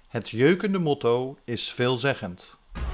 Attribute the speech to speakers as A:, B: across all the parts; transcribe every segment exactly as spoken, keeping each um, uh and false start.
A: Het jeukende motto is veelzeggend.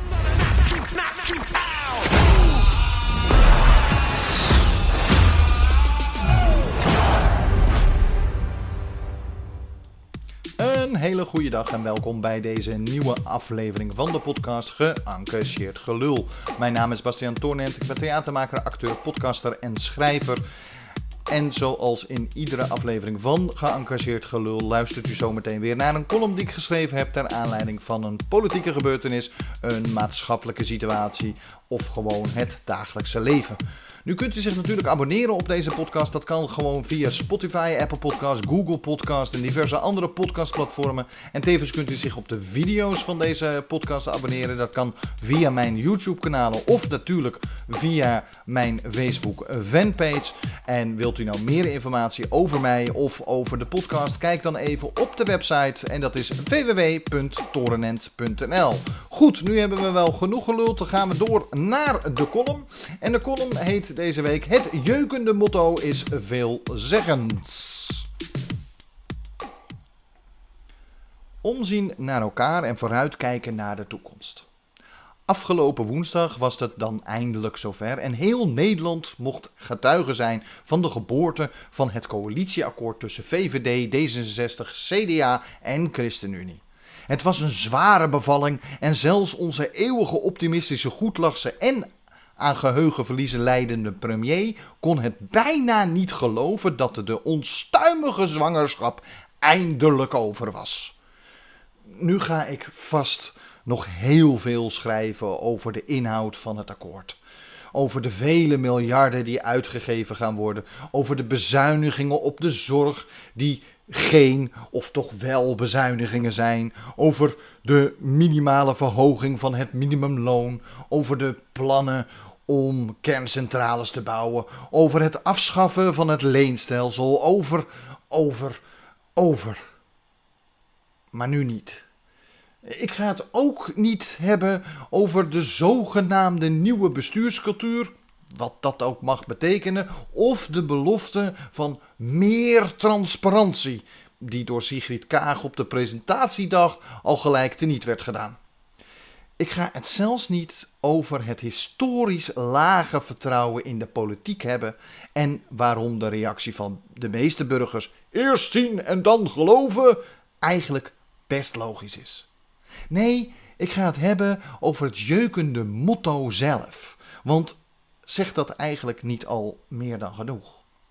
A: Een hele goede dag en welkom bij deze nieuwe aflevering van de podcast Geëngageerd Gelul. Mijn naam is Bastiaan Toornent, ik ben theatermaker, acteur, podcaster en schrijver. En zoals in iedere aflevering van Geëngageerd Gelul luistert u zometeen weer naar een column die ik geschreven heb ter aanleiding van een politieke gebeurtenis, een maatschappelijke situatie of gewoon het dagelijkse leven. Nu kunt u zich natuurlijk abonneren op deze podcast. Dat kan gewoon via Spotify, Apple Podcast, Google Podcast en diverse andere podcastplatformen. En tevens kunt u zich op de video's van deze podcast abonneren. Dat kan via mijn YouTube kanalen of natuurlijk via mijn Facebook fanpage. En wilt u nou meer informatie over mij of over de podcast? Kijk dan even op de website en dat is w w w punt torenent punt n l. Goed, nu hebben we wel genoeg geluld. Dan gaan we door naar de column. En de column heet deze week: Het jeukende motto is veelzeggend. Omzien naar elkaar en vooruitkijken naar de toekomst. Afgelopen woensdag was het dan eindelijk zover en heel Nederland mocht getuige zijn van de geboorte van het coalitieakkoord tussen V V D, D zesenzestig, C D A en ChristenUnie. Het was een zware bevalling en zelfs onze eeuwige optimistische, goedlachse en aan geheugenverliezen lijdende premier kon het bijna niet geloven dat de onstuimige zwangerschap eindelijk over was. Nu ga ik vast nog heel veel schrijven over de inhoud van het akkoord. Over de vele miljarden die uitgegeven gaan worden. Over de bezuinigingen op de zorg die geen of toch wel bezuinigingen zijn. Over de minimale verhoging van het minimumloon. Over de plannen om kerncentrales te bouwen. Over het afschaffen van het leenstelsel. Over, over, over. Maar nu niet. Ik ga het ook niet hebben over de zogenaamde nieuwe bestuurscultuur, wat dat ook mag betekenen, of de belofte van meer transparantie, die door Sigrid Kaag op de presentatiedag al gelijk teniet werd gedaan. Ik ga het zelfs niet over het historisch lage vertrouwen in de politiek hebben en waarom de reactie van de meeste burgers, eerst zien en dan geloven, eigenlijk best logisch is. Nee, ik ga het hebben over het jeukende motto zelf. Want zegt dat eigenlijk niet al meer dan genoeg?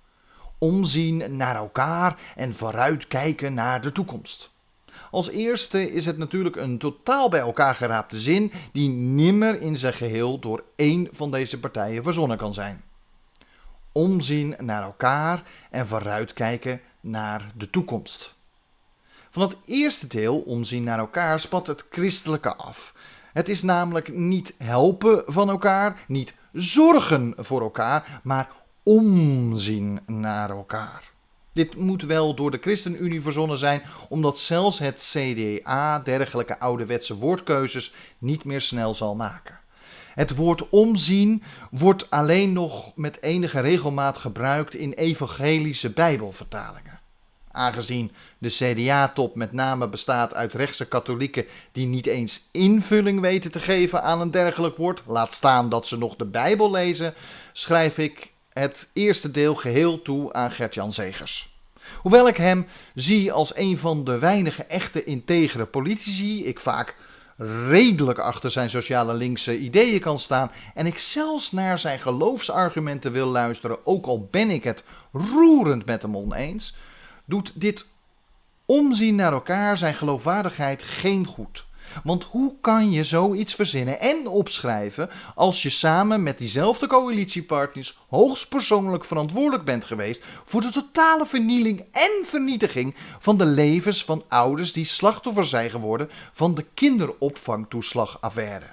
A: Omzien naar elkaar en vooruitkijken naar de toekomst. Als eerste is het natuurlijk een totaal bij elkaar geraapte zin die nimmer in zijn geheel door één van deze partijen verzonnen kan zijn. Omzien naar elkaar en vooruitkijken naar de toekomst. Van het eerste deel, omzien naar elkaar, spat het christelijke af. Het is namelijk niet helpen van elkaar, niet zorgen voor elkaar, maar omzien naar elkaar. Dit moet wel door de ChristenUnie verzonnen zijn, omdat zelfs het C D A dergelijke ouderwetse woordkeuzes niet meer snel zal maken. Het woord omzien wordt alleen nog met enige regelmaat gebruikt in evangelische Bijbelvertalingen. Aangezien de C D A-top met name bestaat uit rechtse katholieken die niet eens invulling weten te geven aan een dergelijk woord, laat staan dat ze nog de Bijbel lezen, schrijf ik het eerste deel geheel toe aan Gert-Jan Zegers. Hoewel ik hem zie als een van de weinige echte integere politici, ik vaak redelijk achter zijn sociale linkse ideeën kan staan en ik zelfs naar zijn geloofsargumenten wil luisteren, ook al ben ik het roerend met hem oneens, doet dit omzien naar elkaar zijn geloofwaardigheid geen goed. Want hoe kan je zoiets verzinnen en opschrijven als je samen met diezelfde coalitiepartners hoogstpersoonlijk verantwoordelijk bent geweest voor de totale vernieling en vernietiging van de levens van ouders die slachtoffer zijn geworden van de kinderopvangtoeslagaffaire.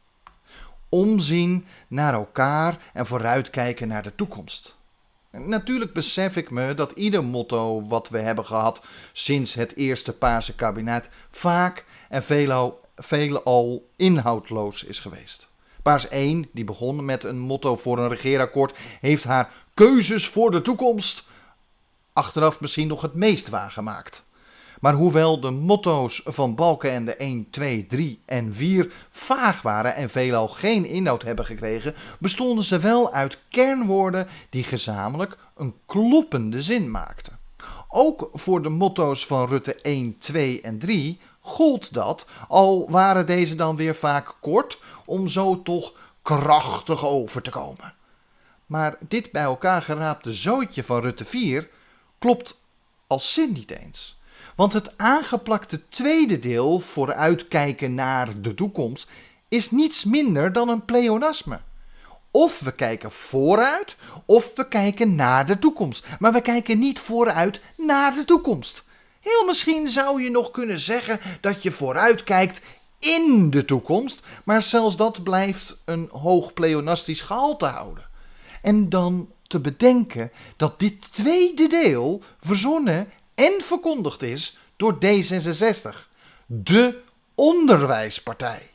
A: Omzien naar elkaar en vooruitkijken naar de toekomst. Natuurlijk besef ik me dat ieder motto wat we hebben gehad sinds het eerste Paarse kabinet vaak en veelal, veelal inhoudloos is geweest. Paars één, die begon met een motto voor een regeerakkoord, heeft haar keuzes voor de toekomst achteraf misschien nog het meest waargemaakt. Maar hoewel de motto's van Balkenende één, twee, drie en vier vaag waren en veelal geen inhoud hebben gekregen, bestonden ze wel uit kernwoorden die gezamenlijk een kloppende zin maakten. Ook voor de motto's van Rutte één, twee en drie gold dat, al waren deze dan weer vaak kort, om zo toch krachtig over te komen. Maar dit bij elkaar geraapte zootje van Rutte vier klopt als zin niet eens. Want het aangeplakte tweede deel, vooruitkijken naar de toekomst, is niets minder dan een pleonasme. Of we kijken vooruit, of we kijken naar de toekomst. Maar we kijken niet vooruit naar de toekomst. Heel misschien zou je nog kunnen zeggen dat je vooruit kijkt in de toekomst, maar zelfs dat blijft een hoog pleonastisch gehalte houden. En dan te bedenken dat dit tweede deel verzonnen en verkondigd is door D zesenzestig, de onderwijspartij.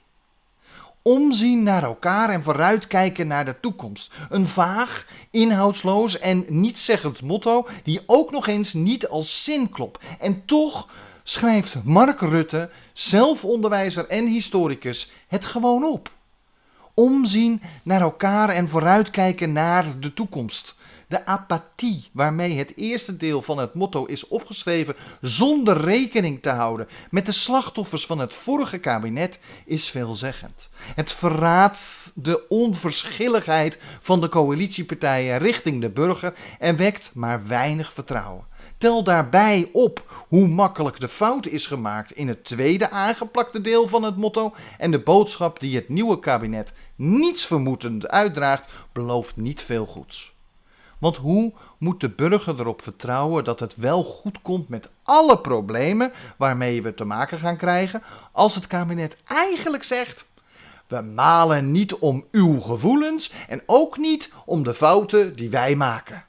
A: Omzien naar elkaar en vooruitkijken naar de toekomst. Een vaag, inhoudsloos en nietszeggend motto die ook nog eens niet als zin klopt. En toch schrijft Mark Rutte, zelf onderwijzer en historicus, het gewoon op. Omzien naar elkaar en vooruitkijken naar de toekomst. De apathie waarmee het eerste deel van het motto is opgeschreven zonder rekening te houden met de slachtoffers van het vorige kabinet is veelzeggend. Het verraadt de onverschilligheid van de coalitiepartijen richting de burger en wekt maar weinig vertrouwen. Tel daarbij op hoe makkelijk de fout is gemaakt in het tweede aangeplakte deel van het motto en de boodschap die het nieuwe kabinet niets vermoedend uitdraagt, belooft niet veel goeds. Want hoe moet de burger erop vertrouwen dat het wel goed komt met alle problemen waarmee we te maken gaan krijgen, als het kabinet eigenlijk zegt: we malen niet om uw gevoelens en ook niet om de fouten die wij maken.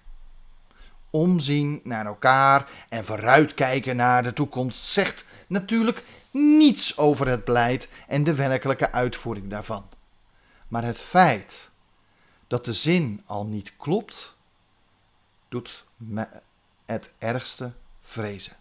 A: Omzien naar elkaar en vooruitkijken naar de toekomst zegt natuurlijk niets over het beleid en de werkelijke uitvoering daarvan. Maar het feit dat de zin al niet klopt, doet me het ergste vrezen.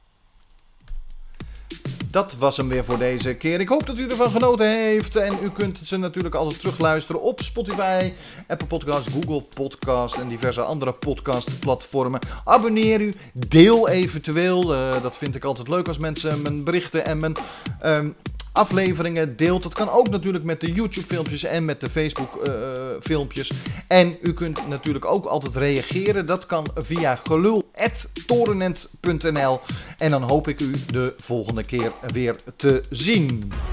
A: Dat was hem weer voor deze keer. Ik hoop dat u ervan genoten heeft. En u kunt ze natuurlijk altijd terugluisteren op Spotify, Apple Podcasts, Google Podcasts en diverse andere podcastplatformen. Abonneer u, deel eventueel. Uh, dat vind ik altijd leuk als mensen mijn berichten en mijn um, afleveringen deelt. Dat kan ook natuurlijk met de YouTube filmpjes en met de Facebook uh, filmpjes. En u kunt natuurlijk ook altijd reageren. Dat kan via gelul at torenent punt n l. En dan hoop ik u de volgende keer weer te zien.